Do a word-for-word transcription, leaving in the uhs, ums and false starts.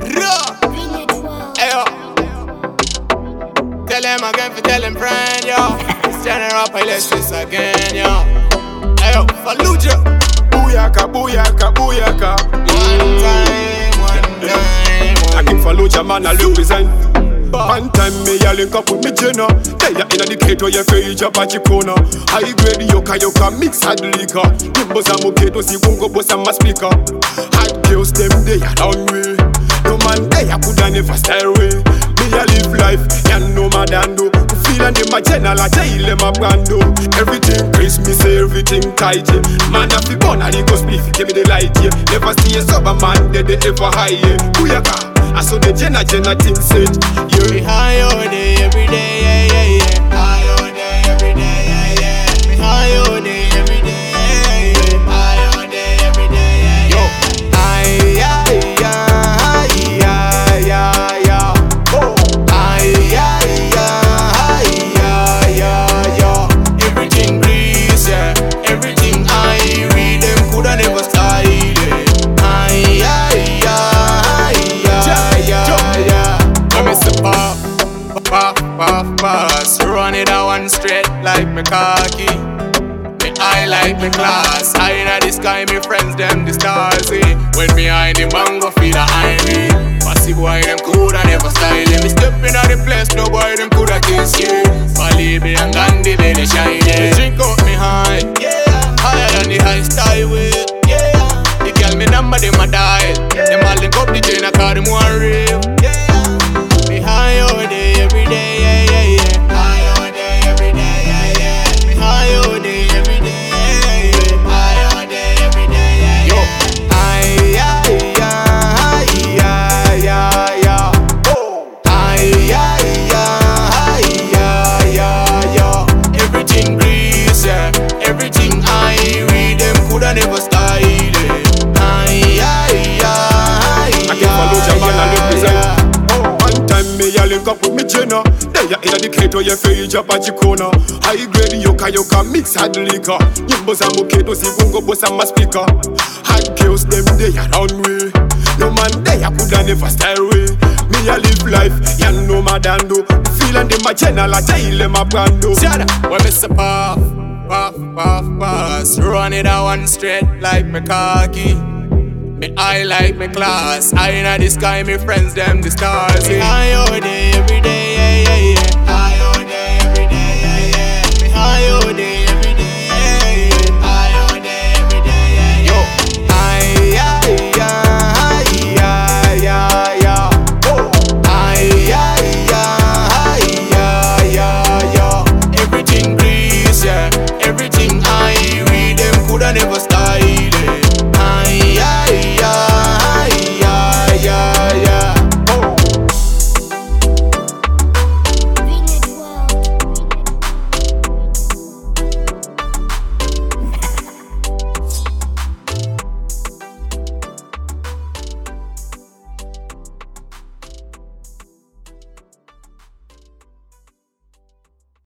Ayo. Tell him again for tell him friend, yo. Standing up, I let's this again, yo. Ayo, Fallujah. Booyaka, booyaka, booyaka. One time, one time. I keep Fallujah, man, I represent. One time me a link up with me Jenna. They a in a Decatur, you feel each up at your corner. High grade yoka yoka mix hard liquor. Nimbo za muketo si wungo bossa ma speaker. Hot girls them they a down way. No man they a coulda never style way. Me a live life, ya no madando. Feel and them a Jenna la jail them a brando. Everything Christmas, everything tight yeah. Man a fi gun a go spliff, give me the light yeah. Never see a sober man they they ever high yeah. Booyaka. I saw the Jenna Jenna thing said, yeah. Me high all day, every day, yeah, yeah, yeah. High all day, every day, yeah, yeah. Me high all day, every day, yeah, yeah. High all day, every day, yeah, yeah. Aye, aye, aye, aye, aye, aye. Oh. Aye, aye, aye, aye, aye, aye. Everything grease, yeah. Everything I read them coulda never style it. Aye, aye, Puff, puff, pass. Run it out one straight like me cocky. Me eye like me class. I inna the sky, me friends them the stars. Eh. When me eye the mango feed a ivy. Passy boy them coulda never style. Me step inna the place, no boy them coulda kiss you. Balibi and Gandhi be the shine. Me drink out me high, yeah. Higher than the high style with, yeah. The girl me number them a dial. Yeah. Them all link up the chain, I call them one real. Yeah. Me high all day, every day, yeah, yeah, yeah. High all day, every day, yeah, yeah. Me high all day, every day, yeah, yeah. High all day, every day, yeah, yeah. Yo, aye, aye, aye, aye, aye, aye. Oh, aye, aye, aye, aye, aye, aye. Everything grease, yeah. Everything I read them coulda never style it. Aye, aye, aye, I keep Fallujah, man, I represent. Me a link up with me Jenna. They a in a Decatur, you feel each up at your corner. High grade yoka yoka mix hard liquor. Nimbo za muketo si wungo bossa ma speaker. Hot girls them they a round way. No man they a coulda never style way. Me a live life, ya no madando. Feel and them a Jenna la jail them a brando. Jenna, when me say puff, puff, puff, pass. Run it out one straight like me cocky. Me eye like me class. I inna the sky, me friends them the stars. Me high all day, every day.